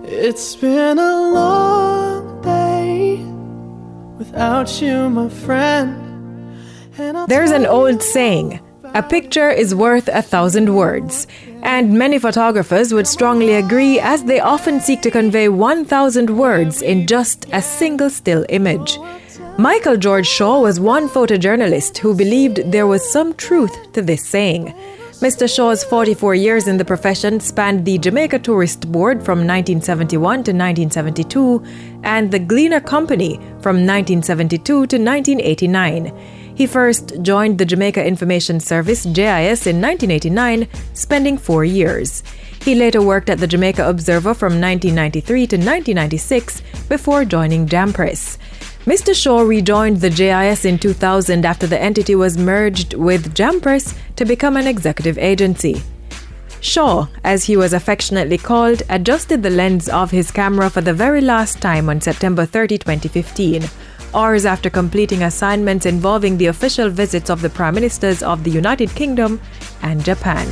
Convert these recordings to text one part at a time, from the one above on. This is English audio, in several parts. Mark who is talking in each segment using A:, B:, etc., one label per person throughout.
A: It's been a long day without you, my friend.
B: There's an old saying, a picture is worth 1,000 words, and many photographers would strongly agree, as they often seek to convey 1,000 words in just a single still image. Michael George Shaw was one photojournalist who believed there was some truth to this saying. Mr. Shaw's 44 years in the profession spanned the Jamaica Tourist Board from 1971 to 1972 and the Gleaner Company from 1972 to 1989. He first joined the Jamaica Information Service, JIS, in 1989, spending 4 years. He later worked at the Jamaica Observer from 1993 to 1996 before joining Jampress. Mr. Shaw rejoined the JIS in 2000 after the entity was merged with Jampress to become an executive agency. Shaw, as he was affectionately called, adjusted the lens of his camera for the very last time on September 30, 2015. Hours after completing assignments involving the official visits of the Prime Ministers of the United Kingdom and Japan.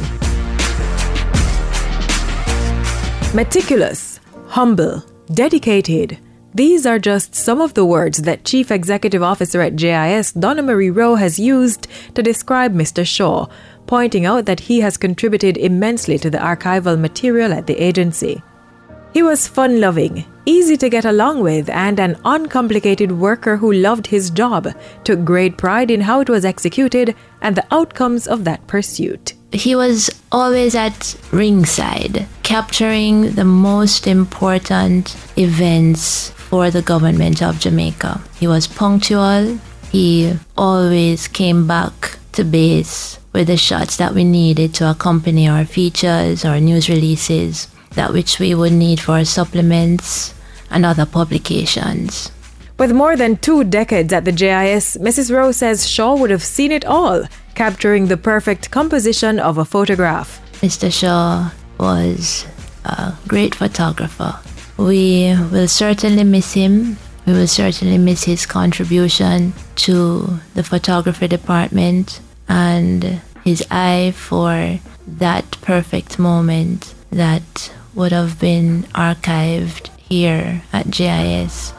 B: Meticulous, humble, dedicated. These are just some of the words that Chief Executive Officer at JIS, Donna Marie Rowe, has used to describe Mr. Shaw, pointing out that he has contributed immensely to the archival material at the agency. He was fun-loving, easy to get along with, and an uncomplicated worker who loved his job, took great pride in how it was executed and the outcomes of that pursuit.
C: He was always at ringside, capturing the most important events for the government of Jamaica. He was punctual. He always came back to base with the shots that we needed to accompany our features, our news releases, that which we would need for supplements and other publications.
B: With more than 2 decades at the JIS, Mrs. Rowe says Shaw would have seen it all, capturing the perfect composition of a photograph.
C: Mr. Shaw was a great photographer. We will certainly miss him. We will certainly miss his contribution to the photography department and his eye for that perfect moment that would have been archived here at JIS.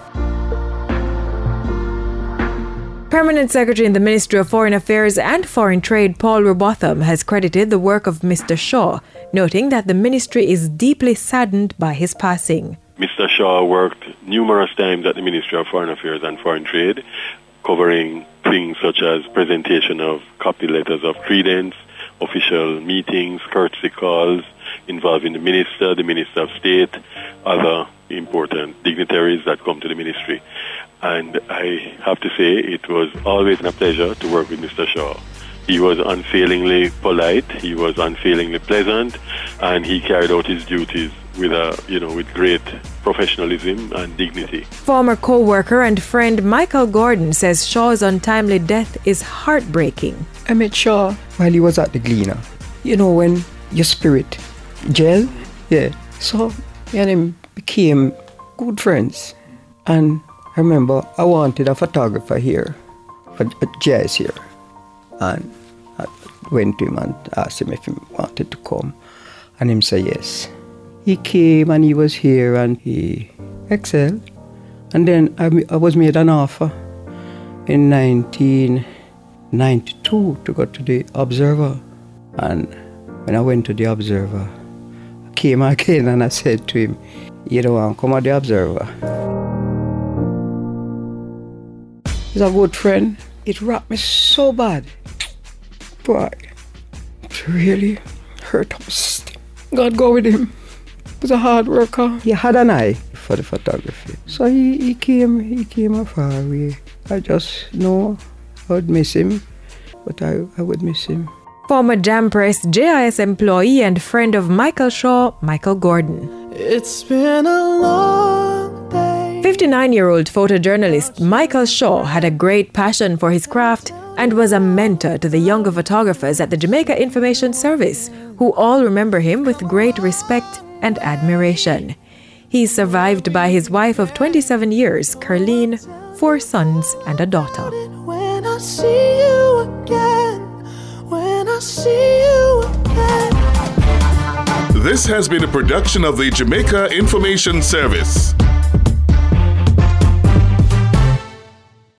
B: Permanent Secretary in the Ministry of Foreign Affairs and Foreign Trade Paul Robotham has credited the work of Mr. Shaw, noting that the ministry is deeply saddened by his passing.
D: Mr. Shaw worked numerous times at the Ministry of Foreign Affairs and Foreign Trade, covering things such as presentation of copy letters of credence, official meetings, courtesy calls involving the Minister of State, other important dignitaries that come to the ministry. And I have to say, it was always a pleasure to work with Mr. Shaw. He was unfailingly polite, he was unfailingly pleasant, and he carried out his duties with great professionalism and dignity.
B: Former co-worker and friend Michael Gordon says Shaw's untimely death is heartbreaking.
E: I met Shaw while he was at the Gleaner. You know, when your spirit gel, so me and him became good friends. And I remember I wanted a photographer here, for JIS here. And I went to him and asked him if he wanted to come. And him said yes. He came and he was here and he excelled. And then I was made an offer in 1992 to go to the Observer. And when I went to the Observer, I came again and I said to him, you don't want to come at the Observer. He's a good friend. It rocked me so bad. Boy, it really hurt us. God go with him. He was a hard worker. He had an eye for the photography. So he came a far way. I just know I would miss him, but I would miss him.
B: Former Jampress JIS employee and friend of Michael Shaw, Michael Gordon.
A: It's been a long day.
B: 59-year-old photojournalist Michael Shaw had a great passion for his craft and was a mentor to the younger photographers at the Jamaica Information Service, who all remember him with great respect and admiration. He is survived by his wife of 27 years, Kerline, 4 sons and a daughter.
A: When I see you again, when I see you again.
F: This has been a production of the Jamaica Information Service.